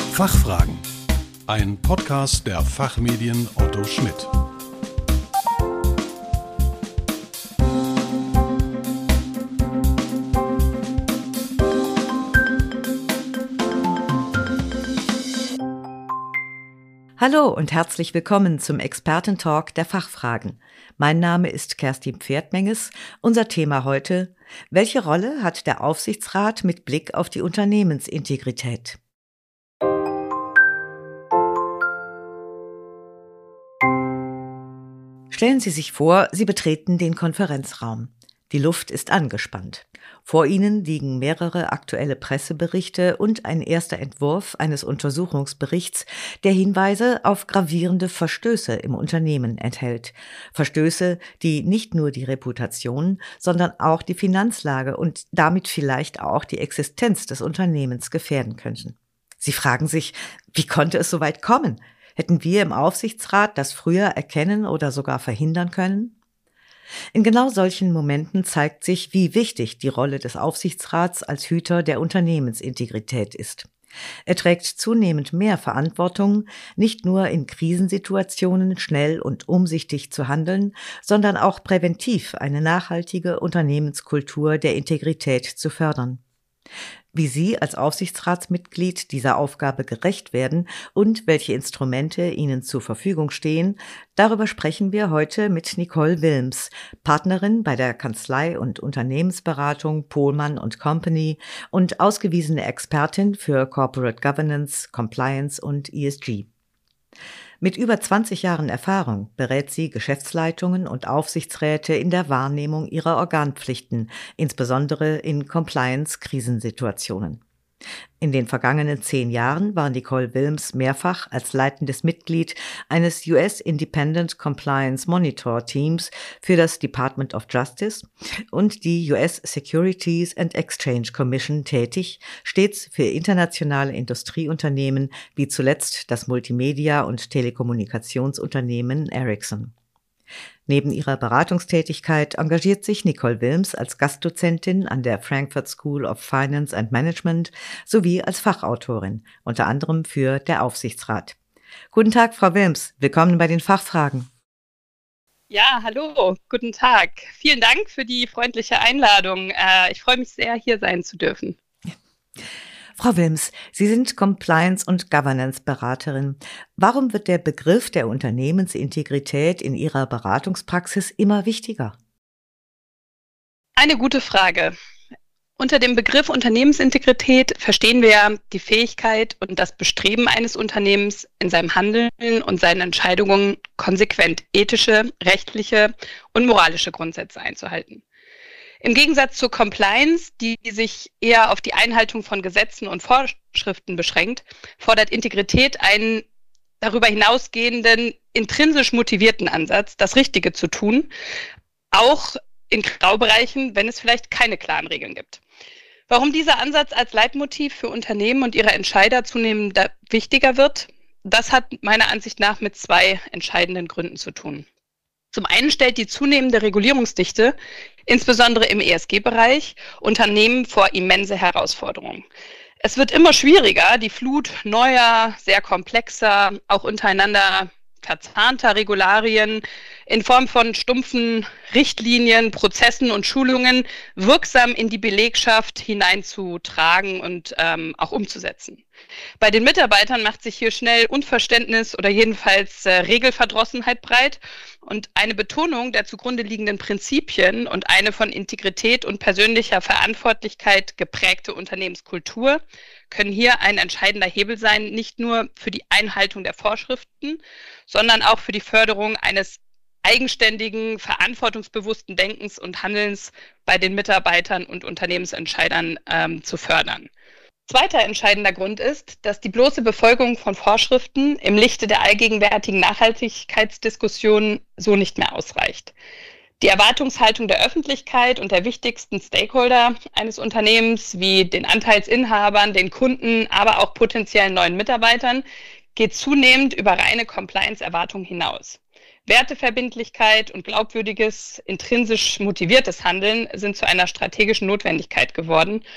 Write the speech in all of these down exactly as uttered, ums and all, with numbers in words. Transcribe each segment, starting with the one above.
Fachfragen. Ein Podcast der Fachmedien Otto Schmidt. Hallo und herzlich willkommen zum Expertentalk der Fachfragen. Mein Name ist Kerstin Pferdmenges. Unser Thema heute: Welche Rolle hat der Aufsichtsrat mit Blick auf die Unternehmensintegrität? Stellen Sie sich vor, Sie betreten den Konferenzraum. Die Luft ist angespannt. Vor Ihnen liegen mehrere aktuelle Presseberichte und ein erster Entwurf eines Untersuchungsberichts, der Hinweise auf gravierende Verstöße im Unternehmen enthält. Verstöße, die nicht nur die Reputation, sondern auch die Finanzlage und damit vielleicht auch die Existenz des Unternehmens gefährden könnten. Sie fragen sich, wie konnte es so weit kommen? Hätten wir im Aufsichtsrat das früher erkennen oder sogar verhindern können? In genau solchen Momenten zeigt sich, wie wichtig die Rolle des Aufsichtsrats als Hüter der Unternehmensintegrität ist. Er trägt zunehmend mehr Verantwortung, nicht nur in Krisensituationen schnell und umsichtig zu handeln, sondern auch präventiv eine nachhaltige Unternehmenskultur der Integrität zu fördern. Wie Sie als Aufsichtsratsmitglied dieser Aufgabe gerecht werden und welche Instrumente Ihnen zur Verfügung stehen, darüber sprechen wir heute mit Nicole Wilms, Partnerin bei der Kanzlei- und Unternehmensberatung Pohlmann und Company und ausgewiesene Expertin für Corporate Governance, Compliance und E S G. Mit über zwanzig Jahren Erfahrung berät sie Geschäftsleitungen und Aufsichtsräte in der Wahrnehmung ihrer Organpflichten, insbesondere in Compliance-Krisensituationen. In den vergangenen zehn Jahren war Nicole Wilms mehrfach als leitendes Mitglied eines U S Independent Compliance Monitor Teams für das Department of Justice und die U S Securities and Exchange Commission tätig, stets für internationale Industrieunternehmen wie zuletzt das Multimedia- und Telekommunikationsunternehmen Ericsson. Neben ihrer Beratungstätigkeit engagiert sich Nicole Wilms als Gastdozentin an der Frankfurt School of Finance and Management sowie als Fachautorin, unter anderem für Der Aufsichtsrat. Guten Tag, Frau Wilms. Willkommen bei den Fachfragen. Ja, hallo, guten Tag. Vielen Dank für die freundliche Einladung. Ich freue mich sehr, hier sein zu dürfen. Frau Wilms, Sie sind Compliance- und Governance-Beraterin. Warum wird der Begriff der Unternehmensintegrität in Ihrer Beratungspraxis immer wichtiger? Eine gute Frage. Unter dem Begriff Unternehmensintegrität verstehen wir die Fähigkeit und das Bestreben eines Unternehmens, in seinem Handeln und seinen Entscheidungen konsequent ethische, rechtliche und moralische Grundsätze einzuhalten. Im Gegensatz zur Compliance, die sich eher auf die Einhaltung von Gesetzen und Vorschriften beschränkt, fordert Integrität einen darüber hinausgehenden, intrinsisch motivierten Ansatz, das Richtige zu tun, auch in Graubereichen, wenn es vielleicht keine klaren Regeln gibt. Warum dieser Ansatz als Leitmotiv für Unternehmen und ihre Entscheider zunehmend wichtiger wird, das hat meiner Ansicht nach mit zwei entscheidenden Gründen zu tun. Zum einen stellt die zunehmende Regulierungsdichte, insbesondere im E S G-Bereich, Unternehmen vor immense Herausforderungen. Es wird immer schwieriger, die Flut neuer, sehr komplexer, auch untereinander verzahnter Regularien in Form von stumpfen Richtlinien, Prozessen und Schulungen wirksam in die Belegschaft hineinzutragen und ähm, auch umzusetzen. Bei den Mitarbeitern macht sich hier schnell Unverständnis oder jedenfalls äh, Regelverdrossenheit breit und eine Betonung der zugrunde liegenden Prinzipien und eine von Integrität und persönlicher Verantwortlichkeit geprägte Unternehmenskultur können hier ein entscheidender Hebel sein, nicht nur für die Einhaltung der Vorschriften, sondern auch für die Förderung eines eigenständigen, verantwortungsbewussten Denkens und Handelns bei den Mitarbeitern und Unternehmensentscheidern ähm, zu fördern. Zweiter entscheidender Grund ist, dass die bloße Befolgung von Vorschriften im Lichte der allgegenwärtigen Nachhaltigkeitsdiskussion so nicht mehr ausreicht. Die Erwartungshaltung der Öffentlichkeit und der wichtigsten Stakeholder eines Unternehmens wie den Anteilsinhabern, den Kunden, aber auch potenziellen neuen Mitarbeitern geht zunehmend über reine Compliance-Erwartungen hinaus. Werteverbindlichkeit und glaubwürdiges, intrinsisch motiviertes Handeln sind zu einer strategischen Notwendigkeit geworden,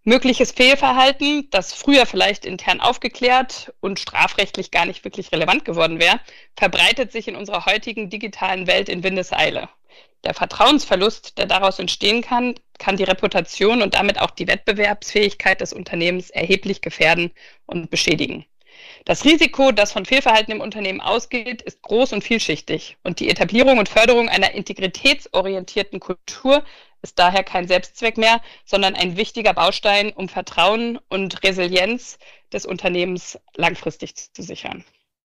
Mögliches Fehlverhalten, das früher vielleicht intern aufgeklärt und strafrechtlich gar nicht wirklich relevant geworden wäre, verbreitet sich in unserer heutigen digitalen Welt in Windeseile. Der Vertrauensverlust, der daraus entstehen kann, kann die Reputation und damit auch die Wettbewerbsfähigkeit des Unternehmens erheblich gefährden und beschädigen. Das Risiko, das von Fehlverhalten im Unternehmen ausgeht, ist groß und vielschichtig. Und die Etablierung und Förderung einer integritätsorientierten Kultur ist daher kein Selbstzweck mehr, sondern ein wichtiger Baustein, um Vertrauen und Resilienz des Unternehmens langfristig zu sichern.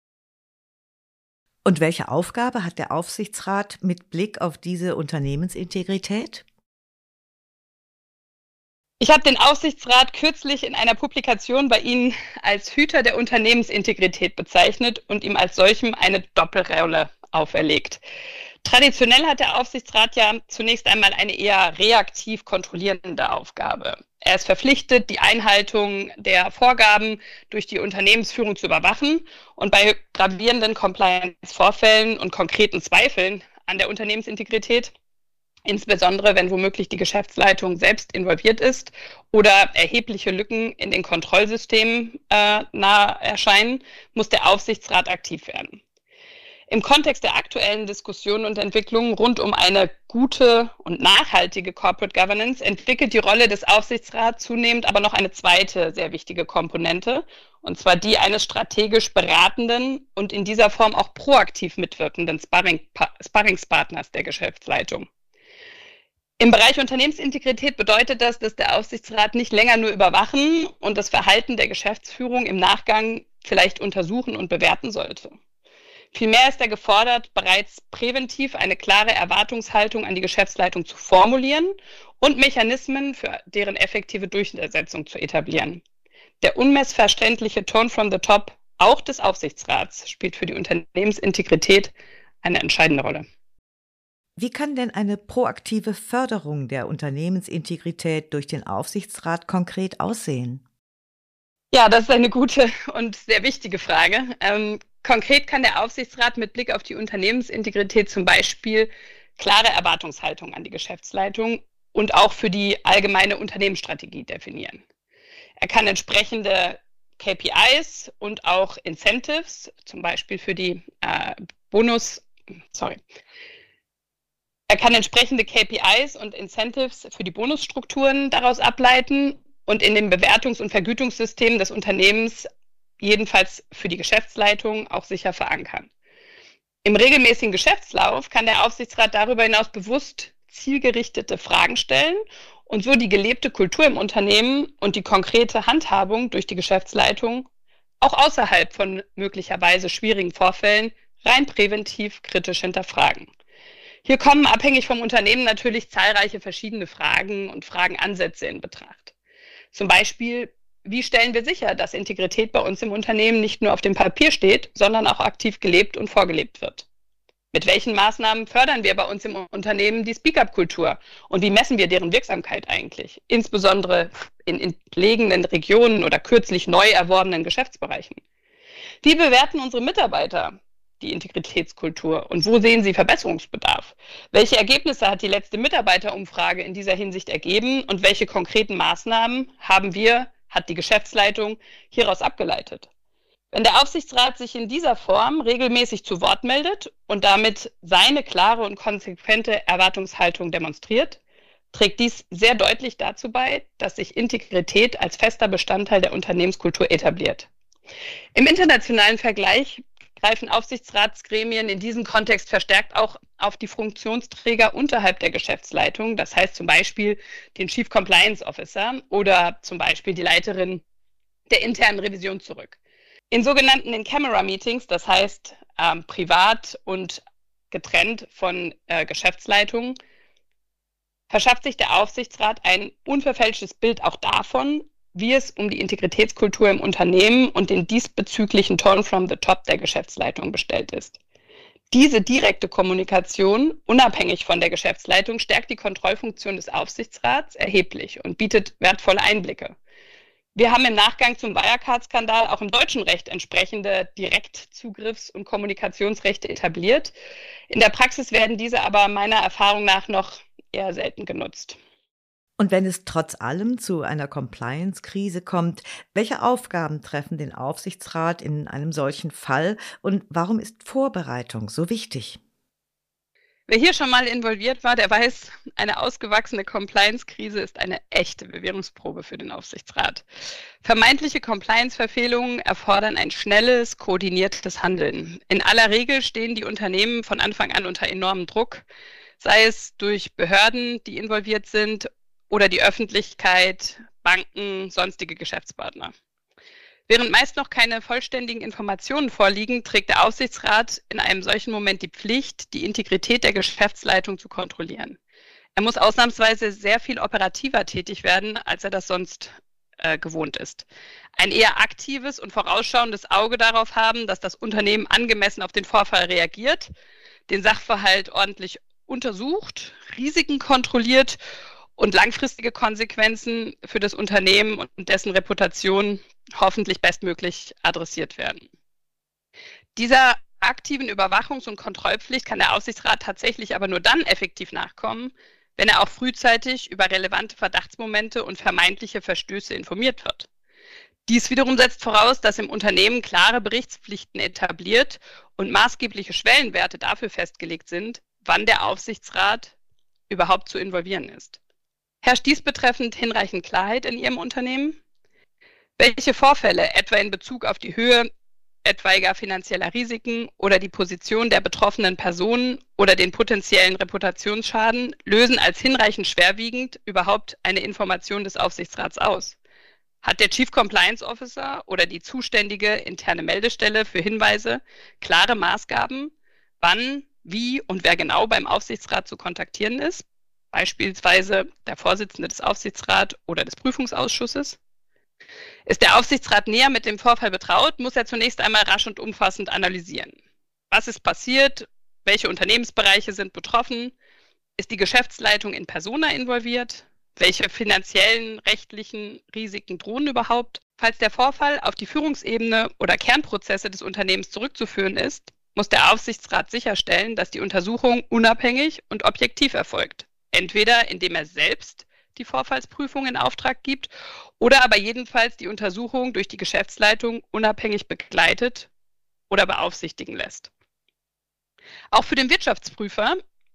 Und welche Aufgabe hat der Aufsichtsrat mit Blick auf diese Unternehmensintegrität? Ich habe den Aufsichtsrat kürzlich in einer Publikation bei Ihnen als Hüter der Unternehmensintegrität bezeichnet und ihm als solchem eine Doppelrolle auferlegt. Traditionell hat der Aufsichtsrat ja zunächst einmal eine eher reaktiv kontrollierende Aufgabe. Er ist verpflichtet, die Einhaltung der Vorgaben durch die Unternehmensführung zu überwachen und bei gravierenden Compliance-Vorfällen und konkreten Zweifeln an der Unternehmensintegrität, insbesondere wenn womöglich die Geschäftsleitung selbst involviert ist oder erhebliche Lücken in den Kontrollsystemen äh, nahe erscheinen, muss der Aufsichtsrat aktiv werden. Im Kontext der aktuellen Diskussionen und Entwicklungen rund um eine gute und nachhaltige Corporate Governance entwickelt die Rolle des Aufsichtsrats zunehmend aber noch eine zweite sehr wichtige Komponente, und zwar die eines strategisch beratenden und in dieser Form auch proaktiv mitwirkenden Sparring, Sparringspartners der Geschäftsleitung. Im Bereich Unternehmensintegrität bedeutet das, dass der Aufsichtsrat nicht länger nur überwachen und das Verhalten der Geschäftsführung im Nachgang vielleicht untersuchen und bewerten sollte. Vielmehr ist er gefordert, bereits präventiv eine klare Erwartungshaltung an die Geschäftsleitung zu formulieren und Mechanismen für deren effektive Durchsetzung zu etablieren. Der unmissverständliche Tone from the Top, auch des Aufsichtsrats, spielt für die Unternehmensintegrität eine entscheidende Rolle. Wie kann denn eine proaktive Förderung der Unternehmensintegrität durch den Aufsichtsrat konkret aussehen? Ja, das ist eine gute und sehr wichtige Frage. Ähm, konkret kann der Aufsichtsrat mit Blick auf die Unternehmensintegrität zum Beispiel klare Erwartungshaltung an die Geschäftsleitung und auch für die allgemeine Unternehmensstrategie definieren. Er kann entsprechende K P Is und auch Incentives, zum Beispiel für die äh, Bonus, sorry, er kann entsprechende K P Is und Incentives für die Bonusstrukturen daraus ableiten und in den Bewertungs- und Vergütungssystemen des Unternehmens jedenfalls für die Geschäftsleitung auch sicher verankern. Im regelmäßigen Geschäftslauf kann der Aufsichtsrat darüber hinaus bewusst zielgerichtete Fragen stellen und so die gelebte Kultur im Unternehmen und die konkrete Handhabung durch die Geschäftsleitung auch außerhalb von möglicherweise schwierigen Vorfällen rein präventiv kritisch hinterfragen. Hier kommen abhängig vom Unternehmen natürlich zahlreiche verschiedene Fragen und Fragenansätze in Betracht. Zum Beispiel, wie stellen wir sicher, dass Integrität bei uns im Unternehmen nicht nur auf dem Papier steht, sondern auch aktiv gelebt und vorgelebt wird? Mit welchen Maßnahmen fördern wir bei uns im Unternehmen die Speak-up-Kultur? Und wie messen wir deren Wirksamkeit eigentlich? Insbesondere in entlegenen Regionen oder kürzlich neu erworbenen Geschäftsbereichen. Wie bewerten unsere Mitarbeiter die Integritätskultur und wo sehen sie Verbesserungsbedarf? Welche Ergebnisse hat die letzte Mitarbeiterumfrage in dieser Hinsicht ergeben und welche konkreten Maßnahmen haben wir, hat die Geschäftsleitung hieraus abgeleitet? Wenn der Aufsichtsrat sich in dieser Form regelmäßig zu Wort meldet und damit seine klare und konsequente Erwartungshaltung demonstriert, trägt dies sehr deutlich dazu bei, dass sich Integrität als fester Bestandteil der Unternehmenskultur etabliert. Im internationalen Vergleich greifen Aufsichtsratsgremien in diesem Kontext verstärkt auch auf die Funktionsträger unterhalb der Geschäftsleitung, das heißt zum Beispiel den Chief Compliance Officer oder zum Beispiel die Leiterin der internen Revision zurück. In sogenannten In-Camera-Meetings, das heißt ähm, privat und getrennt von äh, Geschäftsleitungen, verschafft sich der Aufsichtsrat ein unverfälschtes Bild auch davon, wie es um die Integritätskultur im Unternehmen und den diesbezüglichen Tone from the Top der Geschäftsleitung bestellt ist. Diese direkte Kommunikation, unabhängig von der Geschäftsleitung, stärkt die Kontrollfunktion des Aufsichtsrats erheblich und bietet wertvolle Einblicke. Wir haben im Nachgang zum Wirecard-Skandal auch im deutschen Recht entsprechende Direktzugriffs- und Kommunikationsrechte etabliert. In der Praxis werden diese aber meiner Erfahrung nach noch eher selten genutzt. Und wenn es trotz allem zu einer Compliance-Krise kommt, welche Aufgaben treffen den Aufsichtsrat in einem solchen Fall und warum ist Vorbereitung so wichtig? Wer hier schon mal involviert war, der weiß, eine ausgewachsene Compliance-Krise ist eine echte Bewährungsprobe für den Aufsichtsrat. Vermeintliche Compliance-Verfehlungen erfordern ein schnelles, koordiniertes Handeln. In aller Regel stehen die Unternehmen von Anfang an unter enormem Druck, sei es durch Behörden, die involviert sind, oder die Öffentlichkeit, Banken, sonstige Geschäftspartner. Während meist noch keine vollständigen Informationen vorliegen, trägt der Aufsichtsrat in einem solchen Moment die Pflicht, die Integrität der Geschäftsleitung zu kontrollieren. Er muss ausnahmsweise sehr viel operativer tätig werden, als er das sonst äh, gewohnt ist. Ein eher aktives und vorausschauendes Auge darauf haben, dass das Unternehmen angemessen auf den Vorfall reagiert, den Sachverhalt ordentlich untersucht, Risiken kontrolliert und langfristige Konsequenzen für das Unternehmen und dessen Reputation hoffentlich bestmöglich adressiert werden. Dieser aktiven Überwachungs- und Kontrollpflicht kann der Aufsichtsrat tatsächlich aber nur dann effektiv nachkommen, wenn er auch frühzeitig über relevante Verdachtsmomente und vermeintliche Verstöße informiert wird. Dies wiederum setzt voraus, dass im Unternehmen klare Berichtspflichten etabliert und maßgebliche Schwellenwerte dafür festgelegt sind, wann der Aufsichtsrat überhaupt zu involvieren ist. Herrscht dies betreffend hinreichend Klarheit in Ihrem Unternehmen? Welche Vorfälle, etwa in Bezug auf die Höhe etwaiger finanzieller Risiken oder die Position der betroffenen Personen oder den potenziellen Reputationsschaden, lösen als hinreichend schwerwiegend überhaupt eine Information des Aufsichtsrats aus? Hat der Chief Compliance Officer oder die zuständige interne Meldestelle für Hinweise klare Maßgaben, wann, wie und wer genau beim Aufsichtsrat zu kontaktieren ist? Beispielsweise der Vorsitzende des Aufsichtsrats oder des Prüfungsausschusses. Ist der Aufsichtsrat näher mit dem Vorfall betraut, muss er zunächst einmal rasch und umfassend analysieren. Was ist passiert? Welche Unternehmensbereiche sind betroffen? Ist die Geschäftsleitung in persona involviert? Welche finanziellen, rechtlichen Risiken drohen überhaupt? Falls der Vorfall auf die Führungsebene oder Kernprozesse des Unternehmens zurückzuführen ist, muss der Aufsichtsrat sicherstellen, dass die Untersuchung unabhängig und objektiv erfolgt. Entweder indem er selbst die Vorfallsprüfung in Auftrag gibt oder aber jedenfalls die Untersuchung durch die Geschäftsleitung unabhängig begleitet oder beaufsichtigen lässt. Auch für den Wirtschaftsprüfer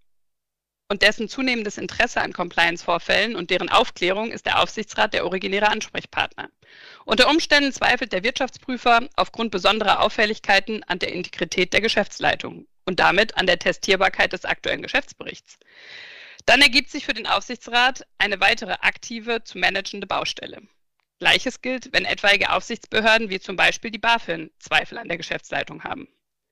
und dessen zunehmendes Interesse an Compliance-Vorfällen und deren Aufklärung ist der Aufsichtsrat der originäre Ansprechpartner. Unter Umständen zweifelt der Wirtschaftsprüfer aufgrund besonderer Auffälligkeiten an der Integrität der Geschäftsleitung und damit an der Testierbarkeit des aktuellen Geschäftsberichts. Dann ergibt sich für den Aufsichtsrat eine weitere aktive zu managende Baustelle. Gleiches gilt, wenn etwaige Aufsichtsbehörden wie zum Beispiel die BaFin Zweifel an der Geschäftsleitung haben.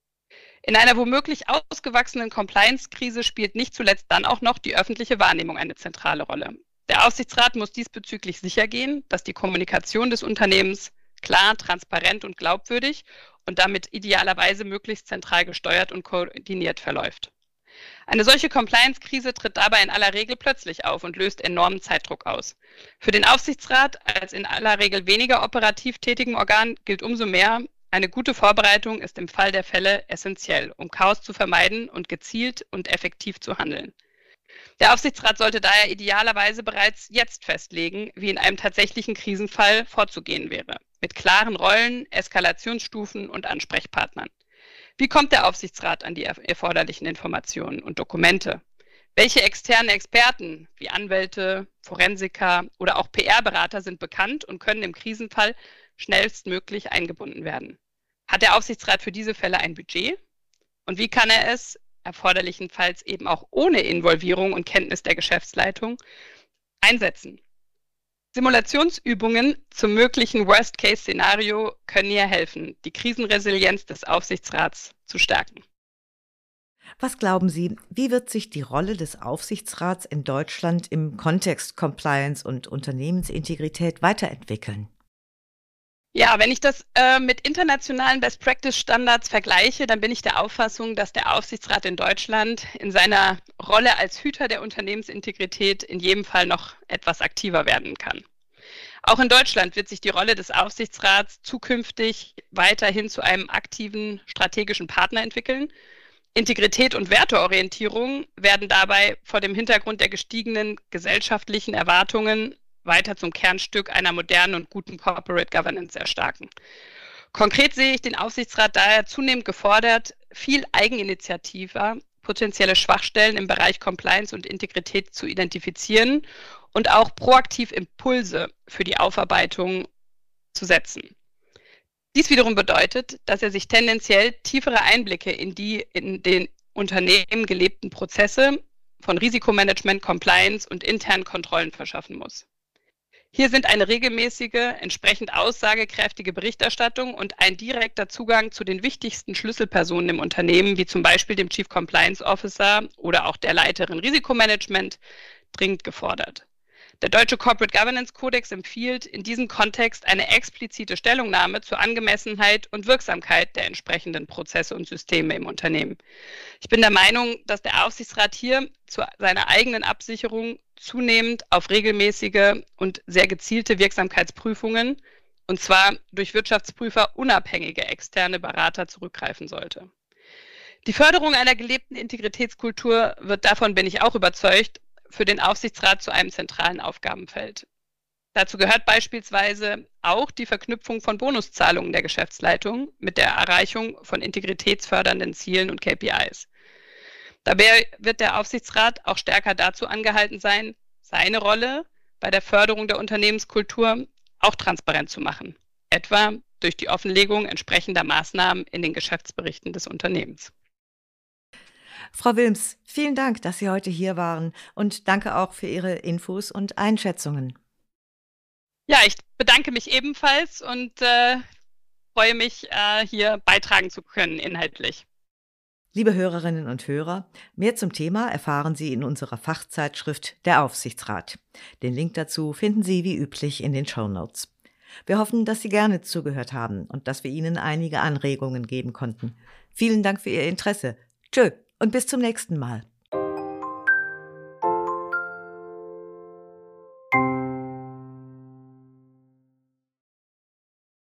In einer womöglich ausgewachsenen Compliance-Krise spielt nicht zuletzt dann auch noch die öffentliche Wahrnehmung eine zentrale Rolle. Der Aufsichtsrat muss diesbezüglich sichergehen, dass die Kommunikation des Unternehmens klar, transparent und glaubwürdig und damit idealerweise möglichst zentral gesteuert und koordiniert verläuft. Eine solche Compliance-Krise tritt dabei in aller Regel plötzlich auf und löst enormen Zeitdruck aus. Für den Aufsichtsrat als in aller Regel weniger operativ tätigen Organ gilt umso mehr, eine gute Vorbereitung ist im Fall der Fälle essentiell, um Chaos zu vermeiden und gezielt und effektiv zu handeln. Der Aufsichtsrat sollte daher idealerweise bereits jetzt festlegen, wie in einem tatsächlichen Krisenfall vorzugehen wäre, mit klaren Rollen, Eskalationsstufen und Ansprechpartnern. Wie kommt der Aufsichtsrat an die erforderlichen Informationen und Dokumente? Welche externen Experten wie Anwälte, Forensiker oder auch P R-Berater sind bekannt und können im Krisenfall schnellstmöglich eingebunden werden? Hat der Aufsichtsrat für diese Fälle ein Budget? Und wie kann er es, erforderlichenfalls eben auch ohne Involvierung und Kenntnis der Geschäftsleitung, einsetzen? Simulationsübungen zum möglichen Worst-Case-Szenario können hier helfen, die Krisenresilienz des Aufsichtsrats zu stärken. Was glauben Sie, wie wird sich die Rolle des Aufsichtsrats in Deutschland im Kontext Compliance und Unternehmensintegrität weiterentwickeln? Ja, wenn ich das äh, mit internationalen Best-Practice-Standards vergleiche, dann bin ich der Auffassung, dass der Aufsichtsrat in Deutschland in seiner Rolle als Hüter der Unternehmensintegrität in jedem Fall noch etwas aktiver werden kann. Auch in Deutschland wird sich die Rolle des Aufsichtsrats zukünftig weiterhin zu einem aktiven strategischen Partner entwickeln, Integrität und Werteorientierung werden dabei vor dem Hintergrund der gestiegenen gesellschaftlichen Erwartungen weiter zum Kernstück einer modernen und guten Corporate Governance erstarken. Konkret sehe ich den Aufsichtsrat daher zunehmend gefordert, viel eigeninitiativer potenzielle Schwachstellen im Bereich Compliance und Integrität zu identifizieren und auch proaktiv Impulse für die Aufarbeitung zu setzen. Dies wiederum bedeutet, dass er sich tendenziell tiefere Einblicke in die in den Unternehmen gelebten Prozesse von Risikomanagement, Compliance und internen Kontrollen verschaffen muss. Hier sind eine regelmäßige, entsprechend aussagekräftige Berichterstattung und ein direkter Zugang zu den wichtigsten Schlüsselpersonen im Unternehmen, wie zum Beispiel dem Chief Compliance Officer oder auch der Leiterin Risikomanagement, dringend gefordert. Der Deutsche Corporate Governance Kodex empfiehlt in diesem Kontext eine explizite Stellungnahme zur Angemessenheit und Wirksamkeit der entsprechenden Prozesse und Systeme im Unternehmen. Ich bin der Meinung, dass der Aufsichtsrat hier zu seiner eigenen Absicherung zunehmend auf regelmäßige und sehr gezielte Wirksamkeitsprüfungen, und zwar durch Wirtschaftsprüfer unabhängige externe Berater, zurückgreifen sollte. Die Förderung einer gelebten Integritätskultur wird, davon bin ich auch überzeugt, für den Aufsichtsrat zu einem zentralen Aufgabenfeld. Dazu gehört beispielsweise auch die Verknüpfung von Bonuszahlungen der Geschäftsleitung mit der Erreichung von integritätsfördernden Zielen und K P Is. Dabei wird der Aufsichtsrat auch stärker dazu angehalten sein, seine Rolle bei der Förderung der Unternehmenskultur auch transparent zu machen, etwa durch die Offenlegung entsprechender Maßnahmen in den Geschäftsberichten des Unternehmens. Frau Wilms, vielen Dank, dass Sie heute hier waren und danke auch für Ihre Infos und Einschätzungen. Ja, ich bedanke mich ebenfalls und äh, freue mich, äh, hier beitragen zu können inhaltlich. Liebe Hörerinnen und Hörer, mehr zum Thema erfahren Sie in unserer Fachzeitschrift Der Aufsichtsrat. Den Link dazu finden Sie wie üblich in den Shownotes. Wir hoffen, dass Sie gerne zugehört haben und dass wir Ihnen einige Anregungen geben konnten. Vielen Dank für Ihr Interesse. Tschö und bis zum nächsten Mal.